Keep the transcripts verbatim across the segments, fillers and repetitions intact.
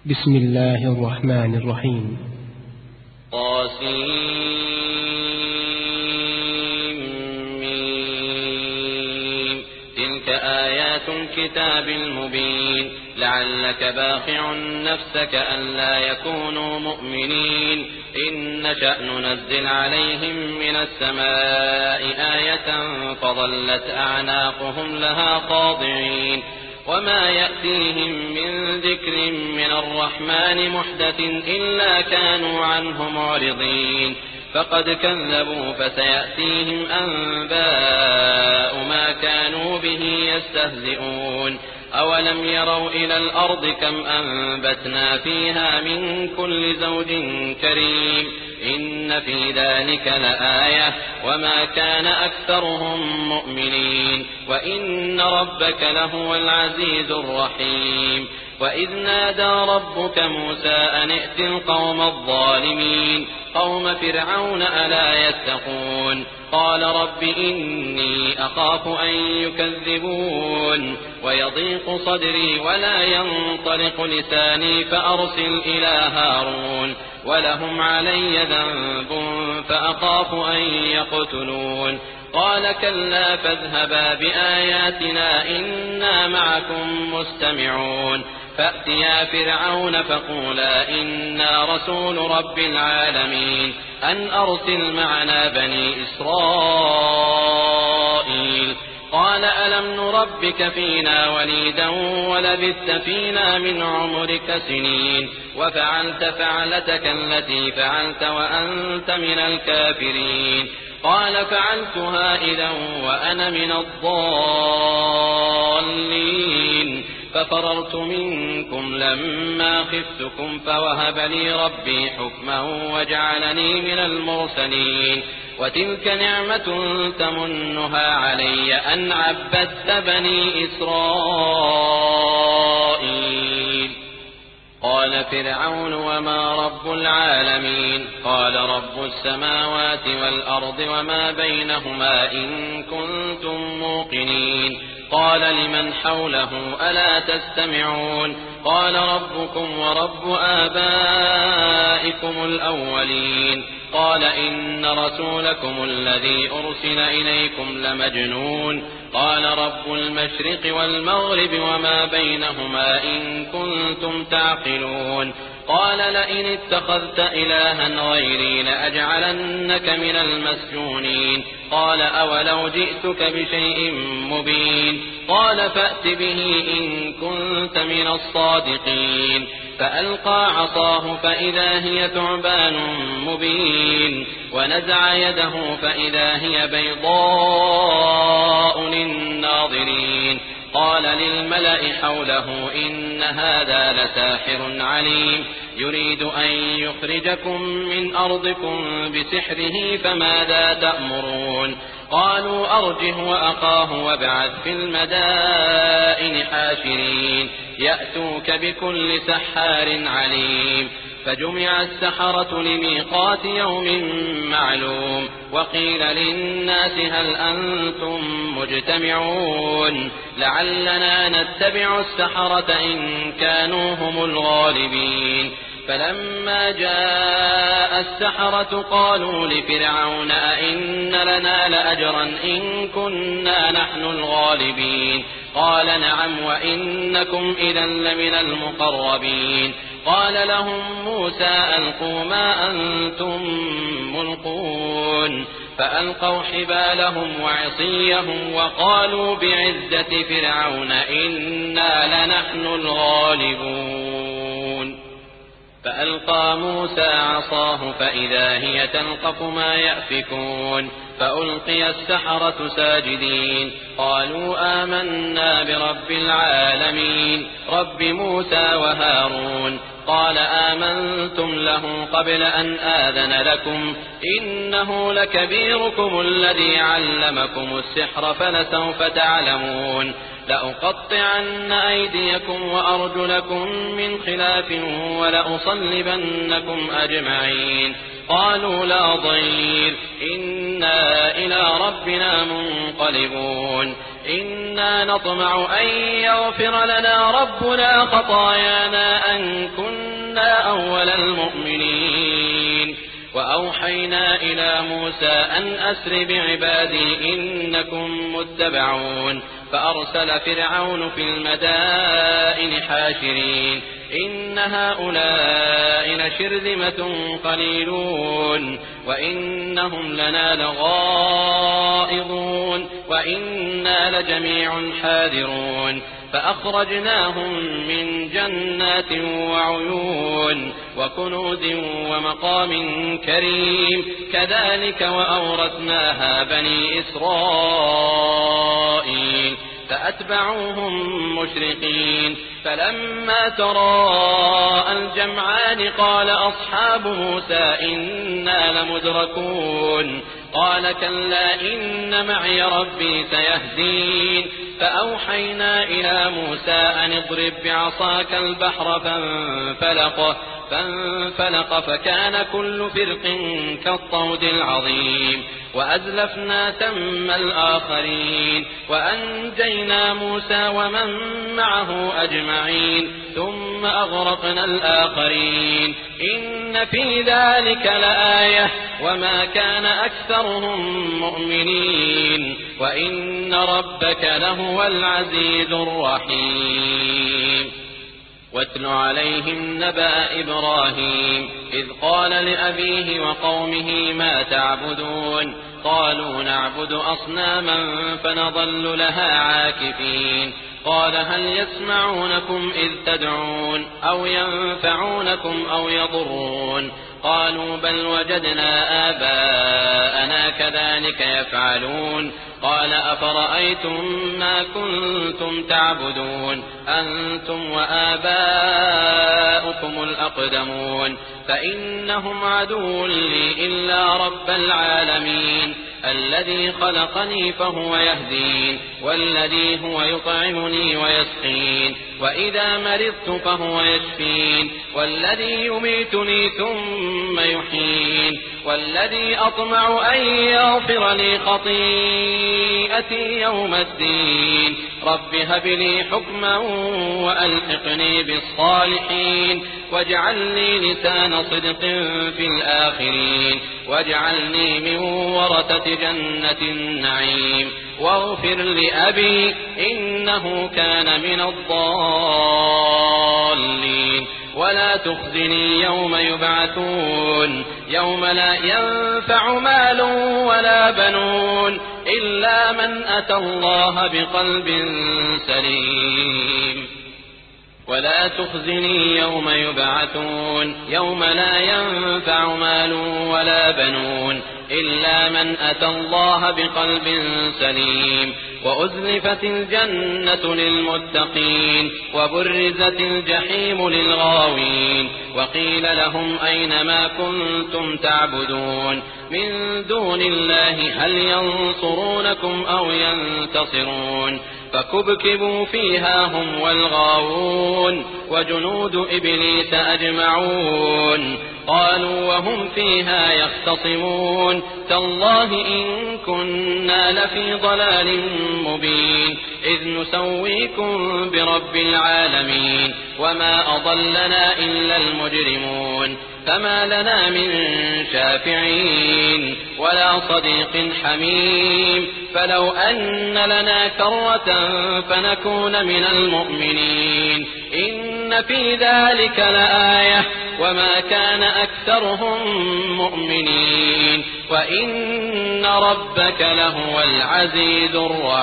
بسم الله الرحمن الرحيم. طاسيم. تلك آيات الكتاب المبين. لعلك باخع نفسك ألا يكونوا مؤمنين. إن نشأ ننزل عليهم من السماء آية فظلت أعناقهم لها خاضعين. وما يأتيهم من ذكر من الرحمن محدث إلا كانوا عنه معرضين. فقد كذبوا فسيأتيهم أنباء ما كانوا به يستهزئون. أولم يروا إلى الأرض كم أنبتنا فيها من كل زوج كريم. إن في ذلك لآية وما كان أكثرهم مؤمنين. وإن ربك لهو العزيز الرحيم. وإذ نادى ربك موسى أن ائت القوم الظالمين قوم فرعون ألا يتقون. قال رب إني أخاف أن يكذبون ويضيق صدري ولا ينطلق لساني فأرسل إلى هارون ولهم علي ذنب فأخاف أن يقتلون. قال كلا فاذهبا بآياتنا إنا معكم مستمعون. فأتيا فرعون فقولا إنا رسول رب العالمين أن أرسل معنا بني إسرائيل. قال ألم نربك فينا وليدا ولبثت فينا من عمرك سنين وفعلت فعلتك التي فعلت وأنت من الكافرين. قال فعلتها إذا وأنا من الضالين ففررت منكم لما خفتكم فوهب لي ربي حكما وجعلني من المرسلين. وتلك نعمة تمنها علي أن عبدت بني إسرائيل. قال فرعون وما رب العالمين. قال رب السماوات والأرض وما بينهما إن كنتم موقنين. قال لمن حوله ألا تستمعون. قال ربكم ورب آبائكم الأولين. قال إن رسولكم الذي أرسل إليكم لمجنون. قال رب المشرق والمغرب وما بينهما إن كنتم تعقلون. قال لئن اتخذت إلها غيري لأجعلنك من المسجونين. قال أولو جئتك بشيء مبين. قال فأت به إن كنت من الصادقين. فألقى عصاه فإذا هي ثعبان مبين. ونزع يده فإذا هي بيضاء للناظرين. قال للملأ حوله إن هذا لساحر عليم يريد أن يخرجكم من أرضكم بسحره فماذا تأمرون. قالوا أرجه وأخاه وابعث في المدائن حاشرين يأتوك بكل سحار عليم. فجمع السحرة لميقات يوم معلوم. وقيل للناس هل أنتم مجتمعون لعلنا نتبع السحرة إن كانوا هم الغالبين. فلما جاء السحرة قالوا لفرعون أئن لنا لأجرا إن كنا نحن الغالبين. قال نعم وإنكم إذا لمن المقربين. قال لهم موسى ألقوا ما أنتم ملقون. فألقوا حبالهم وعصيهم وقالوا بعزة فرعون إنا لنحن الغالبون. فألقى موسى عصاه فإذا هي تلقف ما يأفكون. فألقي السحرة ساجدين قالوا آمنا برب العالمين رب موسى وهارون. قال آمنتم له قبل أن آذن لكم إنه لكبيركم الذي علمكم السحر فلسوف تعلمون. لأقطعن أيديكم وأرجلكم من خلاف ولأصلبنكم أجمعين. قالوا لا ضير إنا إلى ربنا منقلبون. إنا نطمع أن يغفر لنا ربنا خطايانا أن كنا أول المؤمنين. وأوحينا إلى موسى أن أسر بعبادي إنكم متبعون فأرسل فرعون في المدائن حاشرين إن هؤلاء لشرذمة قليلون وإنهم لنا لغائظون وإنا لجميع حاذرون فأخرجناهم من جنات وعيون وكنوز ومقام كريم كذلك وأورثناها بني إسرائيل فأتبعوهم مشرقين فلما تراءى الجمعان قال أصحاب موسى إنا لمدركون قال كلا إن معي ربي سيهدين فأوحينا إلى موسى أن اضرب بعصاك البحر فانفلق فانفلق فكان كل فرق كالطود العظيم وأزلفنا ثم الآخرين وأنجينا موسى ومن معه أجمعين ثم أغرقنا الآخرين إن في ذلك لآية وما كان أكثرهم مؤمنين وإن ربك لهو العزيز الرحيم. واتل عليهم نبأ إبراهيم إذ قال لأبيه وقومه ما تعبدون قالوا نعبد أصناما فنظل لها عاكفين قال هل يسمعونكم إذ تدعون أو ينفعونكم أو يضرون قالوا بل وجدنا آباءنا كذلك يفعلون قال أفرأيتم ما كنتم تعبدون أنتم وآباؤكم الأقدمون فإنهم عدو لي إلا رب العالمين الذي خلقني فهو يهدين والذي هو يطعمني ويسقين وإذا مرضت فهو يشفين والذي يميتني ثم يحيين والذي أطمع أن يغفر لي خطيئتي يوم الدين رب هب لي حكما وألحقني بالصالحين واجعل لي لسان صدق في الآخرين واجعلني من ورثة جنة النعيم واغفر لأبي إنه كان من الضالين ولا تخزني يوم يبعثون يوم لا ينفع مال ولا بنون إلا من أتى الله بقلب سليم ولا تخزني يوم يبعثون يوم لا ينفع مال ولا بنون إلا من أتى الله بقلب سليم وأزلفت الجنة للمتقين وبرزت الجحيم للغاوين وقيل لهم أين ما كنتم تعبدون من دون الله هل ينصرونكم أو ينتصرون فكبكبوا فيها هم والغاوون وجنود إبليس أجمعون قالوا وهم فيها يختصمون تالله إن كنا لفي ضلال مبين إذ نسويكم برب العالمين وما أضلنا إلا المجرمون فما لنا من شافعين ولا صديق حميم فلو أن لنا كرة فنكون من المؤمنين إن في ذلك لآية وما كان أكثرهم مؤمنين وإن ربك لهو العزيز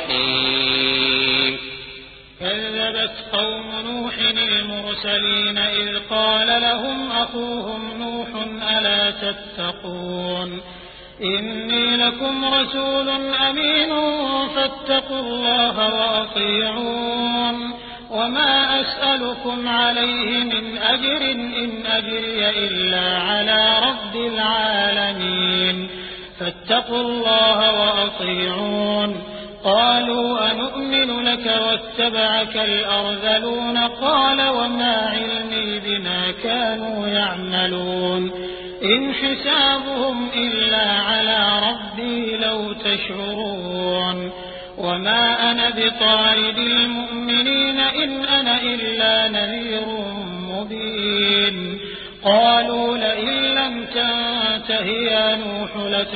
الرحيم. كذبت قوم نوح المرسلين إذ قال لهم أخوهم نوح ألا تتقون إني لكم رسول أمين فاتقوا الله وأطيعون وما أسألكم عليه من أجر إن أجري إلا على رب العالمين فاتقوا الله وأطيعون. قالوا أنؤمن لك واتبعك الأرذلون قال وما علمي بما كانوا يعملون إن حسابهم إلا على ربي لو تشعرون وما أنا بطارد المؤمنين إن أنا إلا نذير مبين قالوا لئن لم تنته يا نوح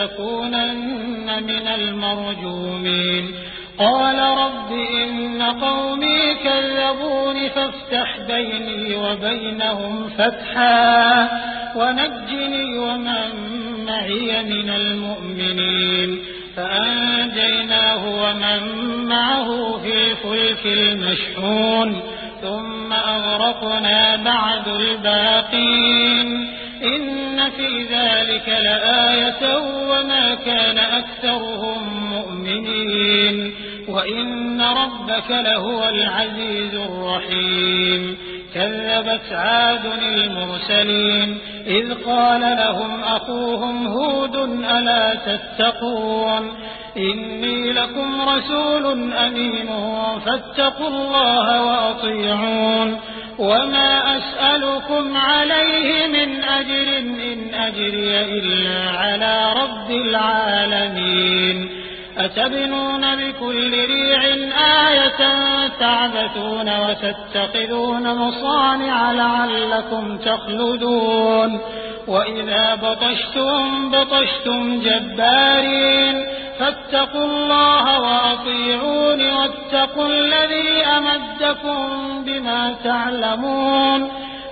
لتكونن من المرجومين قال رب إن قومي كذبون فافتح بيني وبينهم فتحا ونجني ومن معي من المؤمنين فأنجيناه ومن معه في الفلك المشحون ثم أغرقنا بعد الباقين إن في ذلك لآية وما كان أكثرهم مؤمنين وإن ربك لهو العزيز الرحيم كذبت عاد المرسلين إذ قال لهم أخوهم هود ألا تتقون إني لكم رسول أمين فاتقوا الله وأطيعون وما أسألكم عليه من أجر إن أجري إلا على رب العالمين أتبنون بكل ريع آية تعبثون وتتخذون مصانع لعلكم تخلدون وإذا بطشتم بطشتم جبارين فاتقوا الله وأطيعون واتقوا الذي أمدكم بما تعلمون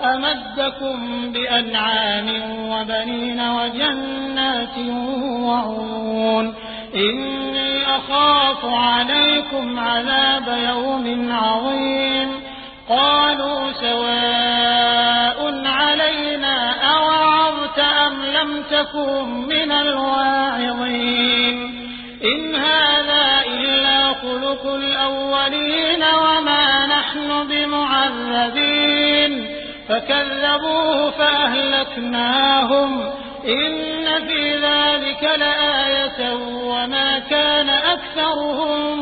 أمدكم بأنعام وبنين وجنات وعيون إني أخاف عليكم عذاب يوم عظيم قالوا سواء علينا أوعظت أم لم تكن من الواعظين إن هذا إلا خلق الأولين وما نحن بمعذبين فكذبوه فأهلكناهم إن في ذلك لآية وما كان أكثرهم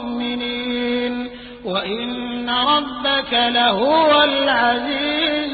مؤمنين وإن ربك لهو العزيز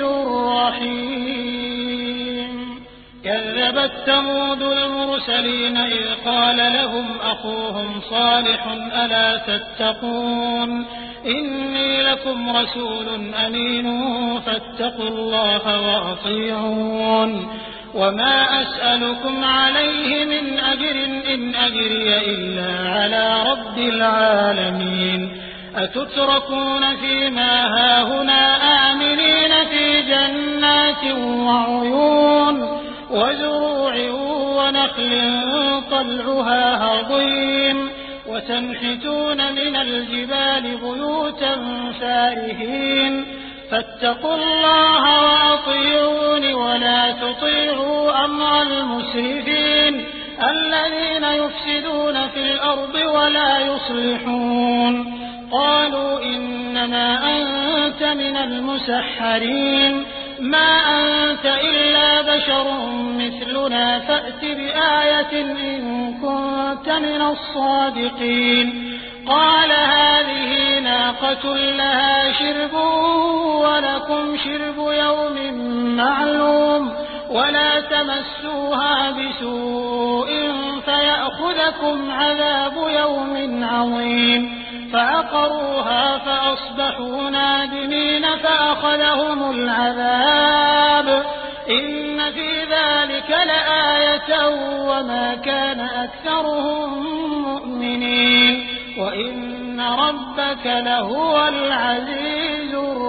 الرحيم كذبت ثمود المرسلين إذ قال لهم أخوهم صالح ألا تتقون إني لكم رسول أمين فاتقوا الله وأطيعون وما أسألكم عليه من أجر إن أجري إلا على رب العالمين أتتركون فيما هاهنا آمنين في جنات وعيون وزروع ونخل طلعها هضيم وتنحتون من الجبال بيوتا فارهين فاتقوا الله وأطيعون ولا تطيعوا أمر المسرفين الذين يفسدون في الأرض ولا يصلحون قالوا إنما أنت من المسحرين ما أنت إلا بشر مثلنا فأت بآية إن كنت من الصادقين قال هذه ناقة لها شرب ولكم شرب يوم معلوم ولا تمسوها بسوء فيأخذكم عذاب يوم عظيم فعقروها فأصبحوا نادمين فأخذهم العذاب إن في ذلك لآية وما كان أكثرهم مؤمنين وإن ربك لهو العزيز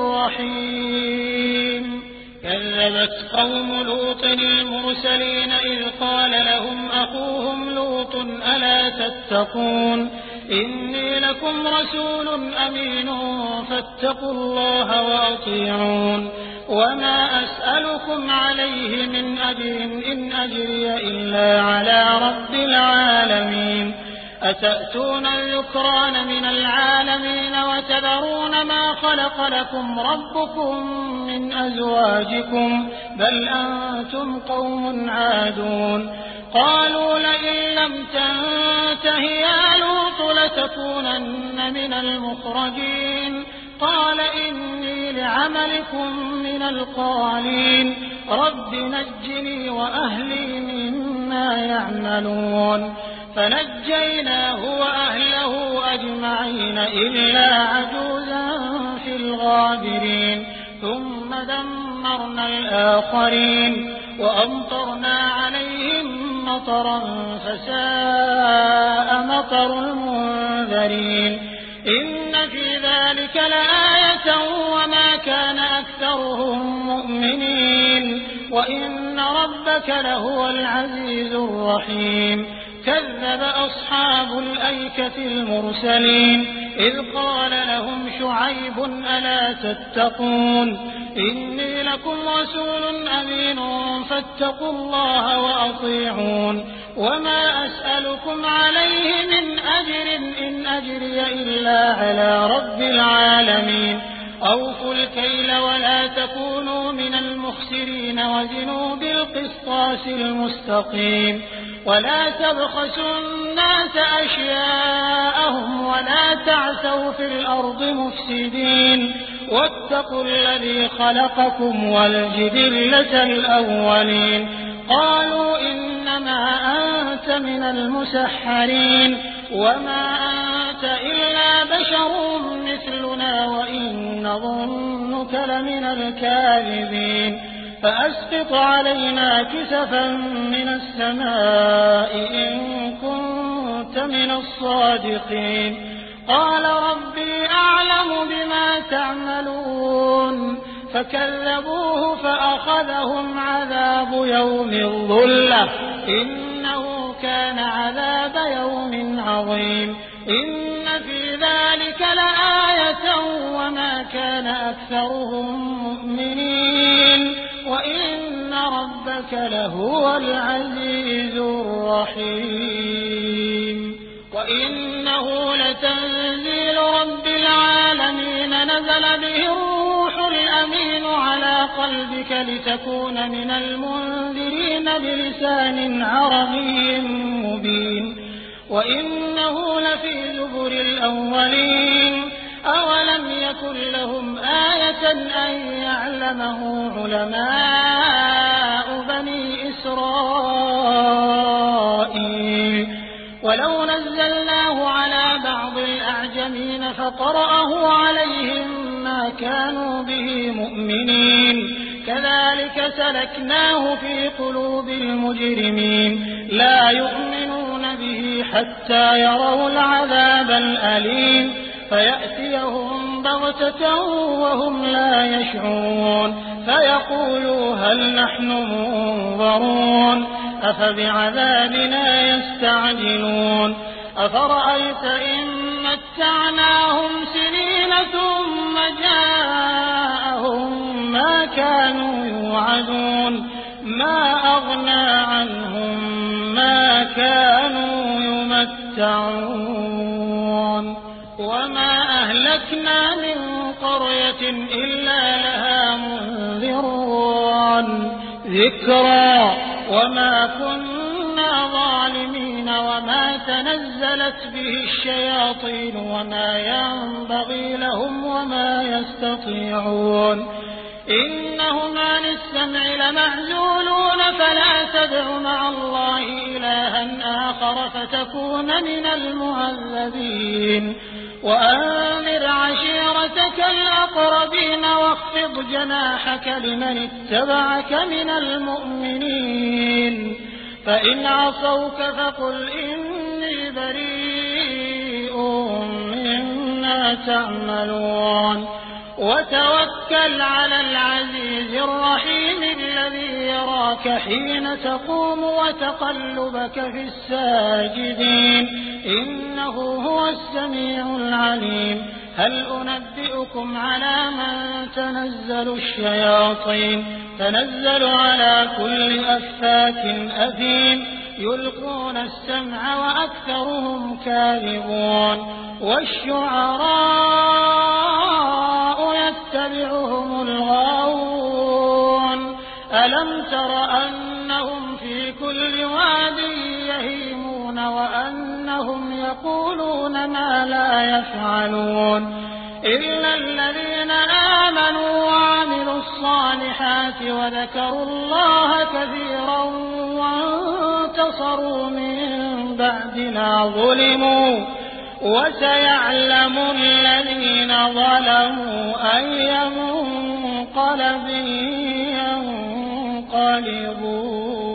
الرحيم كذبت قوم لوط المرسلين إذ قال لهم أخوهم لوط ألا تتقون إني لكم رسول أمين فاتقوا الله وأطيعون وما أسألكم عليه من أجر إن أجري إلا على رب العالمين أتأتون الذكران من العالمين وتذرون ما خلق لكم ربكم من أزواجكم بل أنتم قوم عادون قالوا لئن لم تنته يا لوط لتكونن من المخرجين قال إني لعملكم من القالين رب نجني وأهلي مما يعملون فنجيناه وأهله أجمعين إلا عجوزا في الغابرين ثم دمرنا ودمرنا الآخرين وأمطرنا عليهم مطرا فساء مطر المنذرين إن في ذلك لآية وما كان أكثرهم مؤمنين وإن ربك لهو العزيز الرحيم كذب أصحاب الأيكة المرسلين إذ قال لهم شعيب ألا تتقون إني لكم رسول أمين فاتقوا الله وأطيعون وما أسألكم عليه من أجر إن أجري إلا على رب العالمين أوفوا الكيل ولا تكونوا من المخسرين وزنوا بالقسطاس المستقيم ولا تبخسوا الناس أشياءهم ولا تعثوا في الأرض مفسدين واتقوا الذي خلقكم والجبلة الأولين قالوا إنما أنت من المسحرين وما أنت إلا بشر مثلنا وإن نظنك لمن الكاذبين فأسقط علينا كسفا من السماء إن كنت من الصادقين قال ربي أعلم بما تعملون فكذبوه فأخذهم عذاب يوم الظلة إنه كان عذاب يوم عظيم إن في ذلك لآية وما كان أكثرهم مؤمنين وإن ربك لهو العزيز الرحيم وإنه لتنزيل رب العالمين نزل به الروح الأمين على قلبك لتكون من المنذرين بلسان عربي مبين وإنه لفي زبر الأولين أولم يكن لهم آية أن يعلمه علماء بني إسرائيل ولو نزلناه على بعض الأعجمين فقرأه عليهم ما كانوا به مؤمنين كذلك سلكناه في قلوب المجرمين لا يؤمنون به حتى يروا العذاب الأليم فيأتيهم بغتة وهم لا يشعرون فيقولوا هل نحن منظرون أفبعذابنا يستعجلون أفرأيت إن متعناهم سنين ثم جاءهم ما كانوا يوعدون ما أغنى عنهم ما كانوا يمتعون وما أهلكنا من قرية إلا لها منذرون ذكرى وما كنا ظالمين وما تنزلت به الشياطين وما ينبغي لهم وما يستطيعون إنهم عن السمع لمعزولون فلا تدع مع الله إلها آخر فتكون من المعذبين وأنذر عشيرتك الأقربين واخفض جناحك لمن اتبعك من المؤمنين فإن عصوك فقل إني بريء مما تعملون وتوكل على العزيز الرحيم الذي يراك حين تقوم وتقلبك في الساجدين إنه هو السميع العليم هل أنبئكم على من تنزل الشياطين تنزل على كل أفاك أثيم يلقون السمع وأكثرهم كاذبون والشعراء يتبعهم الغاوون ألم تر أنهم في كل واد يهيمون وأنهم يقولون ما لا يفعلون إلا الذين آمنوا وعملوا الصالحات وذكروا الله كثيرا وانتصروا من بعد ما ظلموا وسيعلم الذين ظلموا أي منقلب منقلبون